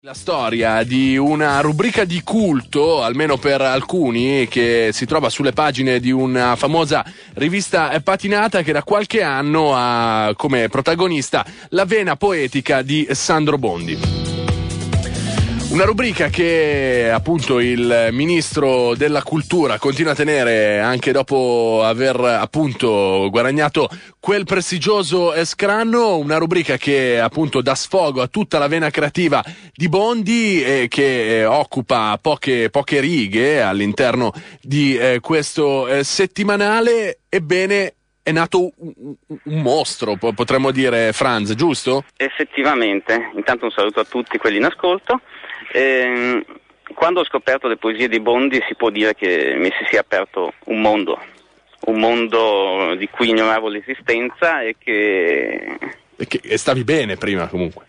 La storia di una rubrica di culto, almeno per alcuni, che si trova sulle pagine di una famosa rivista patinata che da qualche anno ha come protagonista la vena poetica di Sandro Bondi. Una rubrica che appunto il ministro della cultura continua a tenere anche dopo aver appunto guadagnato quel prestigioso scranno, una rubrica che appunto dà sfogo a tutta la vena creativa di Bondi e che occupa poche righe all'interno di questo settimanale. Ebbene, è nato un mostro, potremmo dire, Franz, giusto? Effettivamente. Intanto un saluto a tutti quelli in ascolto. Quando ho scoperto le poesie di Bondi si può dire che mi si sia aperto un mondo di cui ignoravo l'esistenza e che stavi bene prima comunque.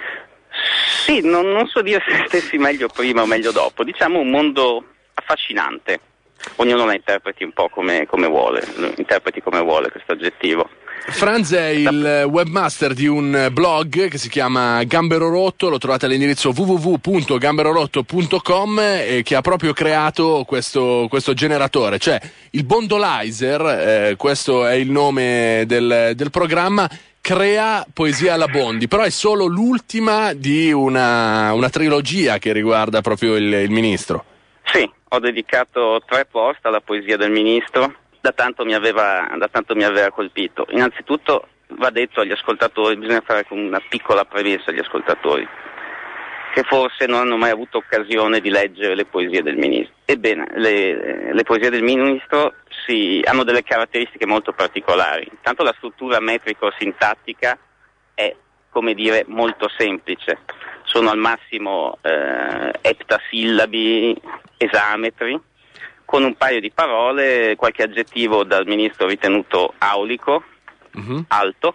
Sì, non so dire se stessi meglio prima o meglio dopo, diciamo un mondo affascinante. Ognuno la interpreti un po' come vuole, questo aggettivo. Franz è il webmaster di un blog che si chiama Gambero Rotto, lo trovate all'indirizzo www.gamberorotto.com e che ha proprio creato questo generatore, cioè il Bondolizer, questo è il nome del programma, crea poesia alla Bondi, però è solo l'ultima di una trilogia che riguarda proprio il ministro. Sì, ho dedicato 3 post alla poesia del ministro. Da tanto mi aveva colpito. Innanzitutto va detto agli ascoltatori, bisogna fare una piccola premessa agli ascoltatori, che forse non hanno mai avuto occasione di leggere le poesie del ministro. Ebbene, le poesie del ministro hanno delle caratteristiche molto particolari. Intanto la struttura metrico-sintattica è, come dire, molto semplice. Sono al massimo eptasillabi, esametri, con un paio di parole, qualche aggettivo dal ministro ritenuto aulico, alto,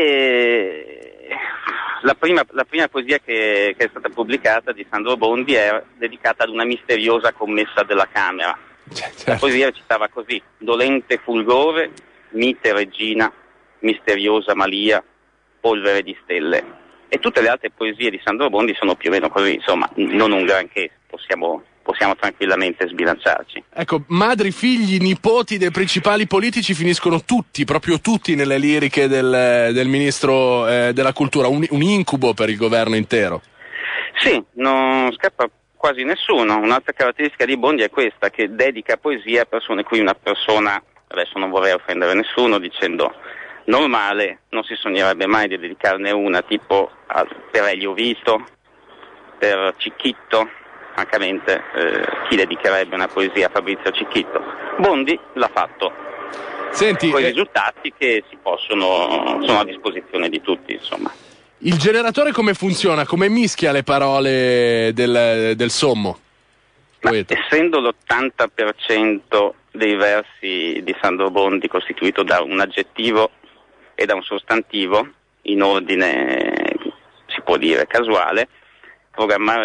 e la prima poesia che è stata pubblicata di Sandro Bondi è dedicata ad una misteriosa commessa della Camera. Certo. La poesia recitava così: dolente fulgore, mite regina, misteriosa Malia, polvere di stelle. E tutte le altre poesie di Sandro Bondi sono più o meno così, insomma, non un granché, possiamo tranquillamente sbilanciarci. Ecco, madri, figli, nipoti dei principali politici finiscono proprio tutti nelle liriche del ministro della cultura, un incubo per il governo intero. Sì, non scappa quasi nessuno. Un'altra caratteristica di Bondi è questa, che dedica poesia a persone cui una persona, adesso non vorrei offendere nessuno dicendo normale, non si sognerebbe mai di dedicarne una, tipo per Elio Vito, per Cicchitto. Francamente, chi dedicherebbe una poesia a Fabrizio Cicchitto? Bondi l'ha fatto. Senti, con i risultati che sono a disposizione di tutti, insomma. Il generatore come funziona? Come mischia le parole del sommo? Essendo l'80% dei versi di Sandro Bondi costituito da un aggettivo e da un sostantivo in ordine, si può dire, casuale, programmare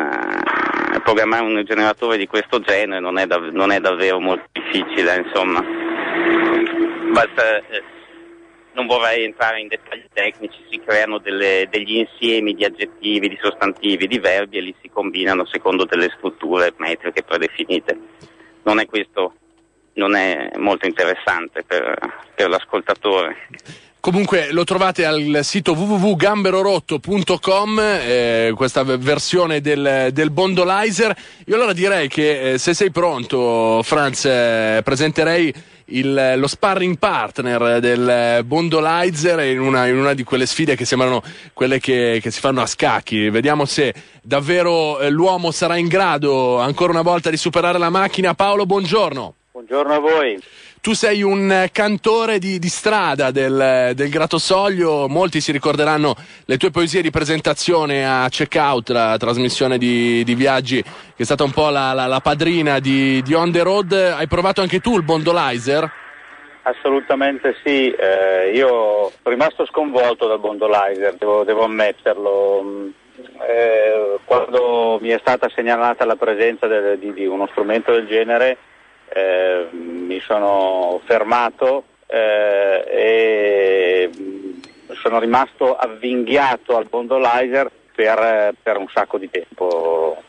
un generatore di questo genere non è davvero molto difficile, insomma. Basta, non vorrei entrare in dettagli tecnici, si creano degli insiemi di aggettivi, di sostantivi, di verbi e li si combinano secondo delle strutture metriche predefinite. Non è molto interessante per l'ascoltatore. Comunque lo trovate al sito www.gamberorotto.com, questa versione del Bondolizer. Io allora direi che se sei pronto, Franz, presenterei lo sparring partner del Bondolizer in una di quelle sfide che sembrano quelle che si fanno a scacchi. Vediamo se davvero l'uomo sarà in grado ancora una volta di superare la macchina. Paolo, buongiorno. Buongiorno a voi. Tu sei un cantore di strada del Gratosoglio, molti si ricorderanno le tue poesie di presentazione a Checkout, la trasmissione di viaggi che è stata un po' la padrina di On The Road. Hai provato anche tu il Bondolizer? Assolutamente sì, io sono rimasto sconvolto dal Bondolizer, devo ammetterlo. Quando mi è stata segnalata la presenza di uno strumento del genere, mi sono fermato e sono rimasto avvinghiato al Bondolizer per un sacco di tempo.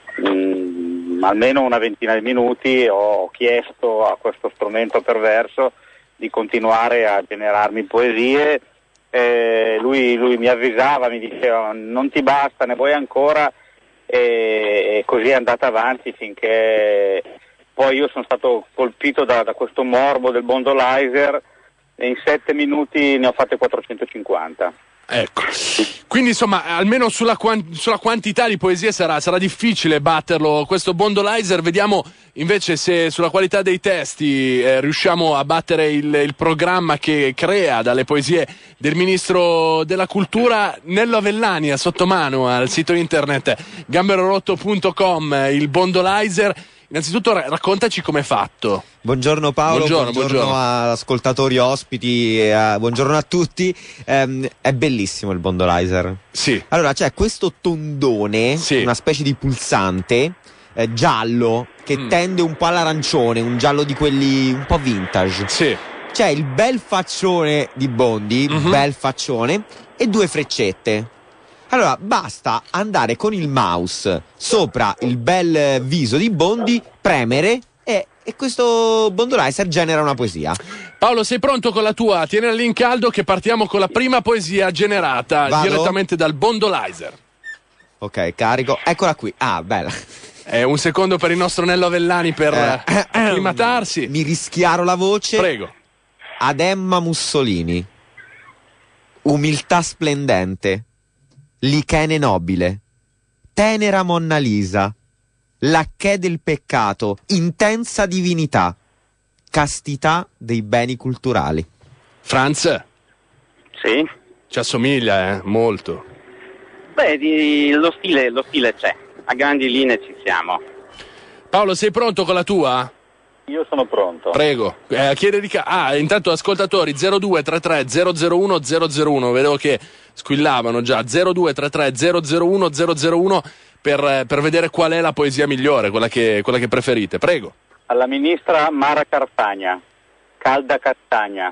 Almeno una ventina di minuti ho chiesto a questo strumento perverso di continuare a generarmi poesie. Lui mi avvisava, mi diceva non ti basta, ne vuoi ancora, e così è andata avanti finché poi io sono stato colpito da questo morbo del Bondolizer e in 7 minuti ne ho fatte 450. Ecco, quindi insomma almeno sulla quantità di poesie sarà difficile batterlo questo Bondolizer. Vediamo invece se sulla qualità dei testi riusciamo a battere il programma che crea dalle poesie del ministro della cultura. Nello Avellani ha sotto mano al sito internet gamberorotto.com il Bondolizer. Innanzitutto raccontaci com'è fatto. Buongiorno Paolo, buongiorno a ascoltatori, ospiti, buongiorno a tutti. È bellissimo il Bondolizer. Sì. Allora c'è questo tondone, sì, una specie di pulsante giallo che tende un po' all'arancione, un giallo di quelli un po' vintage. Sì. C'è il bel faccione di Bondi, bel faccione, e 2 freccette. Allora basta andare con il mouse sopra il bel viso di Bondi, premere e questo Bondolizer genera una poesia. Paolo, sei pronto con la tua? Tienila lì in caldo che partiamo con la prima poesia generata. Vado? Direttamente dal Bondolizer. Ok, carico, eccola qui. Ah, bella. Un secondo per il nostro Nello Avellani per acclimatarsi. Mi rischiaro la voce. Prego. Ad Emma Mussolini. Umiltà splendente. Lichene nobile, tenera Monna Lisa, lacchè del peccato, intensa divinità, castità dei beni culturali. Franz? Sì? Ci assomiglia, molto. Beh, lo stile c'è, a grandi linee ci siamo. Paolo, sei pronto con la tua? Io sono pronto. Prego. Intanto ascoltatori 0233 001 001, vedevo che squillavano già 0233 001 001 per vedere qual è la poesia migliore, quella che preferite. Prego. Alla ministra Mara Carfagna, calda castagna,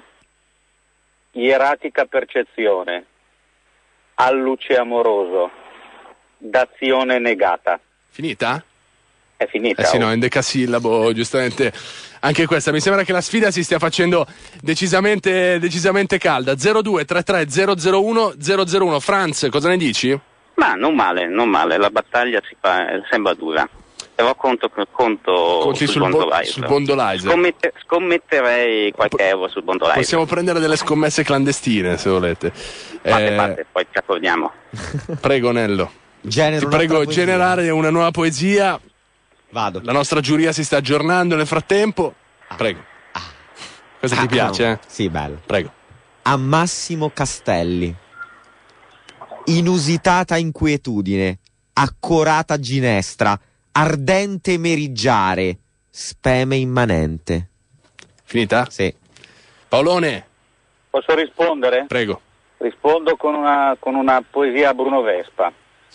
ieratica percezione, alluce amoroso, d'azione negata. Finita? È finita. Sì, no, in decasillabo, giustamente. Anche questa, mi sembra che la sfida si stia facendo decisamente calda. 0233 001 001. Franz, cosa ne dici? Ma non male, la battaglia sembra dura. Però conto sul Bondolizer. Scommetterei qualche euro sul Bondolizer. Possiamo prendere delle scommesse clandestine, se volete. Fate, poi ci accordiamo. Prego, Nello. Ti prego generare una nuova poesia. Vado. La nostra giuria si sta aggiornando nel frattempo. Prego. Cosa ti piace? No. Sì, bello. Prego. A Massimo Castelli. Inusitata inquietudine, accorata ginestra, ardente meriggiare, speme immanente. Finita? Sì. Paolone. Posso rispondere? Prego. Rispondo con una poesia a Bruno Vespa.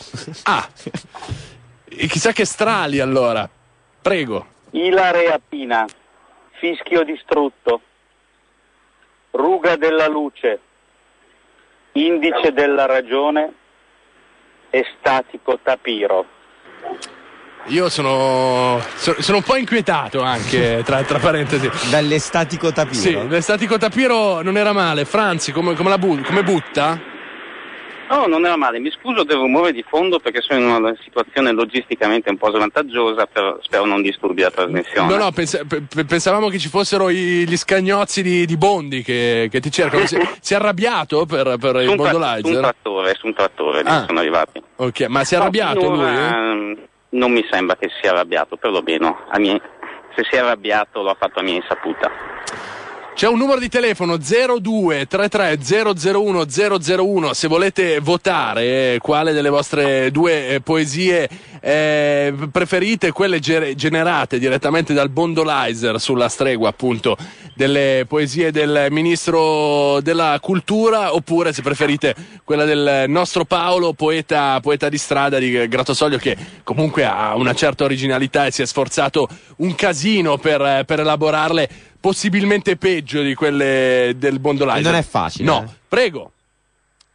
E chissà che strali allora. Prego. Ilare Apina, fischio distrutto, ruga della luce, indice della ragione, estatico tapiro. Io sono un po' inquietato anche, tra parentesi. Dall'estatico tapiro? Sì, l'estatico tapiro non era male. Franzi, come butta? No, non era male. Mi scuso del rumore di fondo perché sono in una situazione logisticamente un po' svantaggiosa, però spero non disturbi la trasmissione. No, pensavamo che ci fossero gli scagnozzi di Bondi che ti cercano. Si è arrabbiato per il Bondolizer? Su un trattore sono arrivati. Ok, ma si è arrabbiato lui? Non mi sembra che sia arrabbiato, perlomeno se si è arrabbiato lo ha fatto a mia insaputa. C'è un numero di telefono 0233 001 001 se volete votare quale delle vostre 2 poesie preferite, quelle generate direttamente dal Bondolizer sulla stregua appunto delle poesie del ministro della cultura, oppure se preferite quella del nostro Paolo, poeta di strada di Grattosoglio, che comunque ha una certa originalità e si è sforzato un casino per elaborarle, possibilmente peggio di quelle del Bondolizer. Non è facile. No, prego.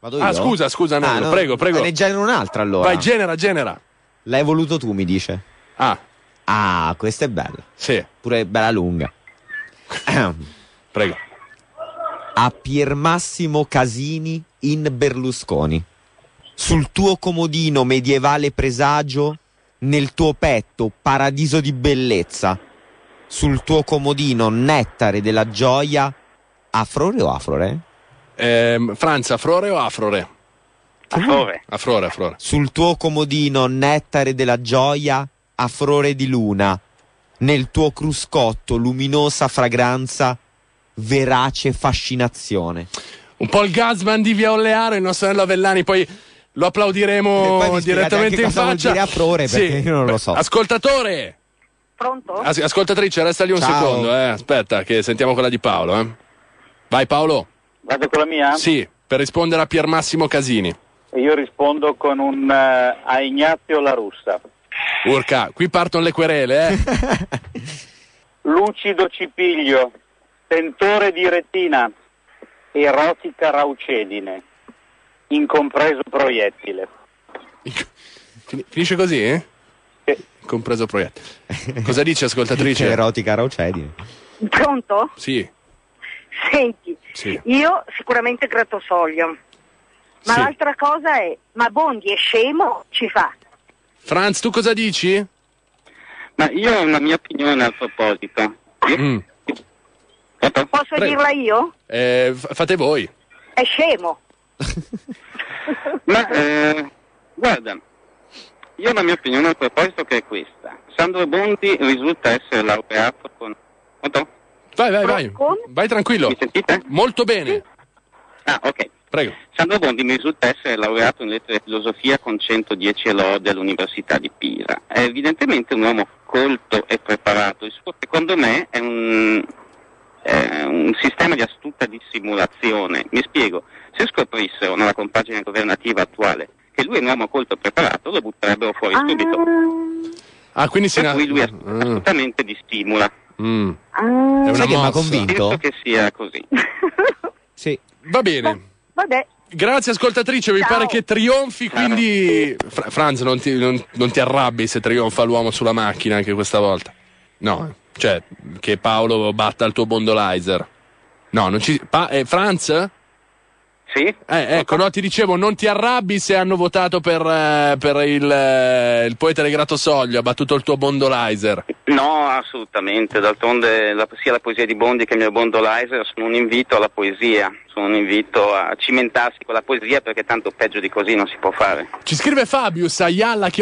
Vado io? Ah, scusa, no, no, prego. Ne genero un'altra allora. Vai, genera. L'hai voluto tu, mi dice. Ah, questa è bella. Sì. Pure bella lunga. Prego. A Piermassimo Casini in Berlusconi. Sul tuo comodino medievale presagio, nel tuo petto paradiso di bellezza. Sul tuo comodino nettare della gioia. Afrore o afrore? Franz, afrore o afrore? Afrore. Sul tuo comodino nettare della gioia, afrore di luna. Nel tuo cruscotto luminosa fragranza, verace fascinazione. Un po' il Gasman di Via Ollearo, il nostro Nello Avellani, poi lo applaudiremo poi direttamente in cosa vuol faccia. dire afrore, perché io non lo so. Ascoltatore! Pronto? Ascoltatrice, resta lì un Ciao. secondo, Aspetta, che sentiamo quella di Paolo, Vai Paolo. Vado con la mia? Sì, per rispondere a Piermassimo Casini. E io rispondo con un a Ignazio La Russa. Urca, qui partono le querele, Lucido cipiglio, tentore di retina, erotica raucedine, incompreso proiettile. Finisce così, Sì. Compreso proiettile. Cosa dice, ascoltatrice? Erotica raucedine. Pronto? Sì. Senti, Sì. io sicuramente Grattosoglio, ma Sì. l'altra cosa è, ma Bondi è scemo? Ci fa. Franz, tu cosa dici? Ma io ho una mia opinione al proposito. Posso Prego. dirla io? Fate voi. È scemo. Ma guarda, io ho la mia opinione al proposito che è questa. Sandro Bondi risulta essere laureato con... Pronto? Vai. Come? Vai tranquillo. Mi sentite? Molto bene. Ah, ok. Prego. Sandro Bondi mi risulta essere laureato in lettere e filosofia con 110 lode all'Università di Pisa. È evidentemente un uomo colto e preparato. Il suo, secondo me, è un sistema di astuta dissimulazione. Mi spiego. Se scoprissero nella compagine governativa attuale che lui è un uomo colto e preparato, lo butterebbero fuori subito. Ah, quindi Per cui lui assolutamente dissimula. È una Sai che mi ha mossa. convinto? Penso che sia così. Sì. Va bene. Vabbè. Grazie ascoltatrice, mi Ciao. pare che trionfi, quindi Franz non ti arrabbi se trionfa l'uomo sulla macchina anche questa volta. No, cioè che Paolo batta il tuo bondolizer. No, non ci Franz? Sì? Ecco, no, ti dicevo, non ti arrabbi se hanno votato per il poeta di Grattosoglio, ha battuto il tuo bondolizer. No, assolutamente. D'altronde sia la poesia di Bondi che il mio bondolizer sono un invito alla poesia, sono un invito a cimentarsi con la poesia, perché tanto peggio di così non si può fare. Ci scrive Fabius a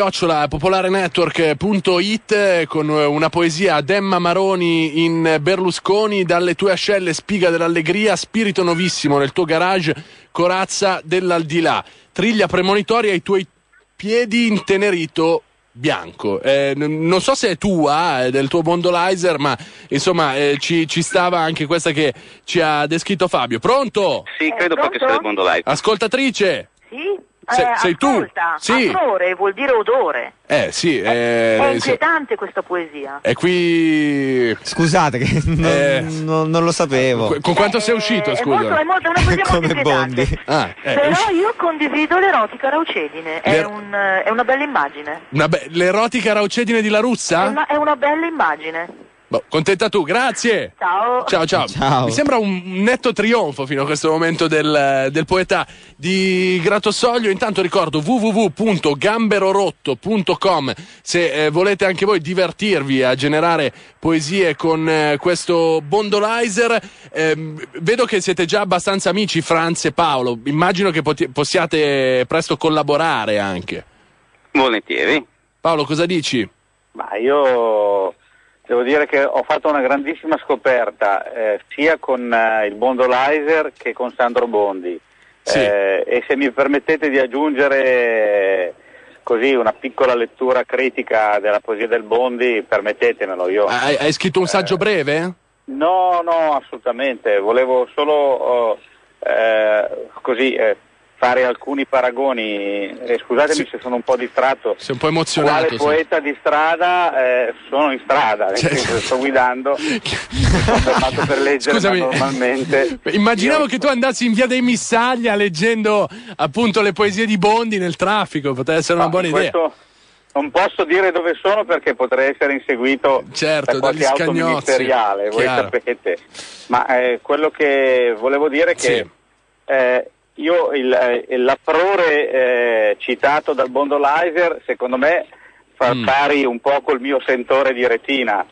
yalla@popolarenetwork.it con una poesia ad Emma Maroni in Berlusconi: dalle tue ascelle spiga dell'allegria, spirito novissimo nel tuo garage, corazza dell'aldilà, triglia premonitoria ai tuoi piedi intenerito bianco. Non so se è tua, del tuo bondolizer, ma insomma ci stava anche questa che ci ha descritto Fabio. Pronto? Sì, credo pronto? proprio sia il bondolizer. Ascoltatrice? Sì? Sei tu? Ascolta, Sì. Afrore vuol dire odore. Sì. È inquietante questa poesia. E qui... Scusate che non lo sapevo. Con quanto sei uscito, È scusa? una poesia molto Come inquietante. Bondi. Però io condivido l'erotica raucedine, è una bella immagine. L'erotica raucedine di La Russa? È una bella immagine. Boh, contenta tu, grazie. Ciao. Ciao. Mi sembra un netto trionfo fino a questo momento del poeta di Grattosoglio. Intanto ricordo www.gamberorotto.com se volete anche voi divertirvi a generare poesie con questo bondolizer. Vedo che siete già abbastanza amici, Franz e Paolo. Immagino che possiate presto collaborare anche. Volentieri. Paolo, cosa dici? Ma io devo dire che ho fatto una grandissima scoperta, sia con il bondolizer che con Sandro Bondi. Sì. E se mi permettete di aggiungere così una piccola lettura critica della poesia del Bondi, permettetemelo. Io Hai scritto un saggio breve? No, assolutamente. Volevo solo fare alcuni paragoni, scusatemi se sono un po' distratto. Sei un po' emozionato. Quale poeta di strada? Sono in strada, nel senso che sto guidando, sono fermato per leggere. Scusami, normalmente. Immaginavo che tu andassi in via dei Missaglia leggendo appunto le poesie di Bondi nel traffico, potrebbe essere una buona idea. Non posso dire dove sono perché potrei essere inseguito da qualche auto ministeriale, voi sapete. Ma quello che volevo dire è che io l'approre citato dal Bondolizer, secondo me, fa pari un po' col mio sentore di retina.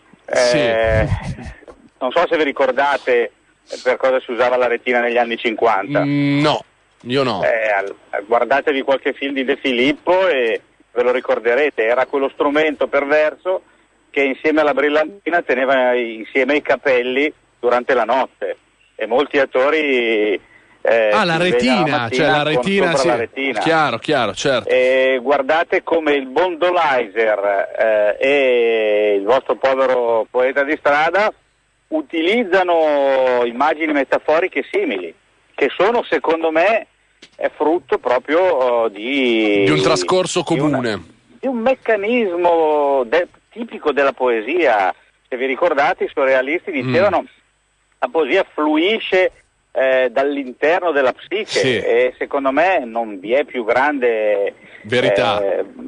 Non so se vi ricordate per cosa si usava la retina negli anni 50. No, io no. Guardatevi qualche film di De Filippo e ve lo ricorderete, era quello strumento perverso che insieme alla brillantina teneva insieme i capelli durante la notte, e molti attori la retina, cioè la retina, sì. La retina. Chiaro, certo. E guardate come il Bondolizer e il vostro povero poeta di strada utilizzano immagini metaforiche simili, che sono, secondo me, è frutto proprio di un trascorso comune, di un meccanismo tipico della poesia. Se vi ricordate, i surrealisti dicevano la poesia fluisce dall'interno della psiche, e secondo me non vi è più grande verità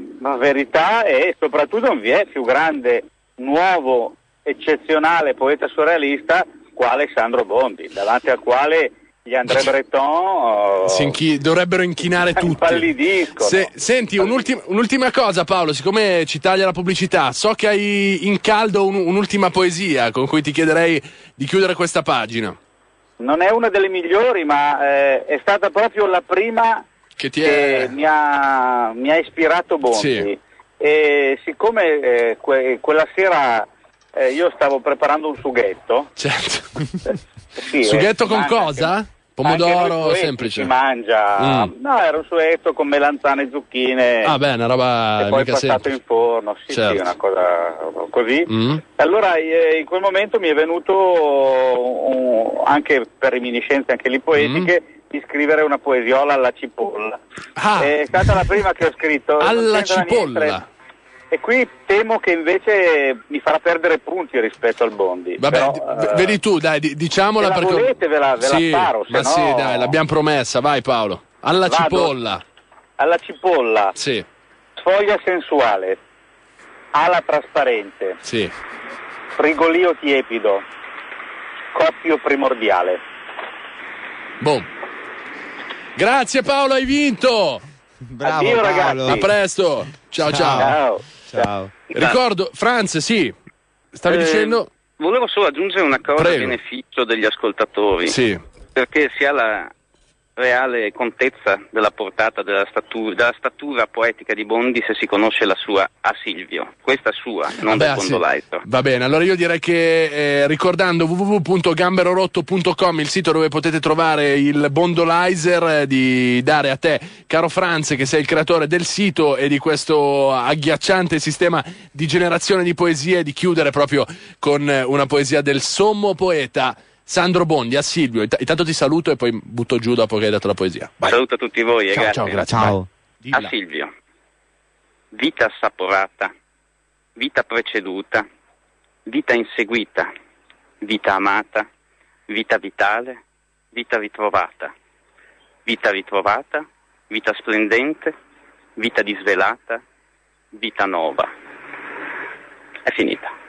e soprattutto non vi è più grande nuovo eccezionale poeta surrealista quale Sandro Bondi, davanti al quale gli André Breton dovrebbero inchinare tutti. Senti, un'ultima cosa, Paolo, siccome ci taglia la pubblicità, so che hai in caldo un'ultima poesia con cui ti chiederei di chiudere questa pagina. Non è una delle migliori, ma è stata proprio la prima che mi ha ispirato Bondi. Sì. E siccome quella sera io stavo preparando un sughetto. Certo. Sughetto con cosa? Pomodoro semplice. Si mangia. No, era un sughetto con melanzane e zucchine. Ah, beh, una roba e poi passato in forno. Sì, una cosa così. Allora in quel momento mi è venuto anche per reminiscenze anche lì poetiche di scrivere una poesiola alla cipolla. È stata la prima che ho scritto. Alla cipolla. E qui temo che invece mi farà perdere punti rispetto al Bondi. Vabbè, però, vedi tu, dai, diciamola se perché. Volete, ve la sparo. Ma sì, dai, l'abbiamo promessa, vai Paolo. Alla cipolla. Alla cipolla. Sì. Sfoglia sensuale. Ala trasparente. Sì. Frigolio tiepido. Scoppio primordiale. Boom. Grazie Paolo, hai vinto. Bravo. Addio, Paolo. ragazzi. A presto. Ciao. Ricordo, Franz, stavi dicendo? Volevo solo aggiungere una cosa a beneficio degli ascoltatori. Sì. Perché si ha la reale contezza della portata, della statura poetica di Bondi se si conosce la sua a Silvio. Questa è sua, non del Bondolizer. Va bene, allora io direi che ricordando www.gamberorotto.com, il sito dove potete trovare il Bondolizer, di dare a te, caro Franz, che sei il creatore del sito e di questo agghiacciante sistema di generazione di poesie, di chiudere proprio con una poesia del sommo poeta Sandro Bondi a Silvio. Intanto ti saluto e poi butto giù dopo che hai detto la poesia. Vai. Saluto a tutti voi e grazie. Ciao, grazie. Ciao. A Silvio. Vita assaporata, vita preceduta, vita inseguita, vita amata, vita vitale, vita ritrovata, vita vita splendente, vita disvelata, vita nuova. È finita.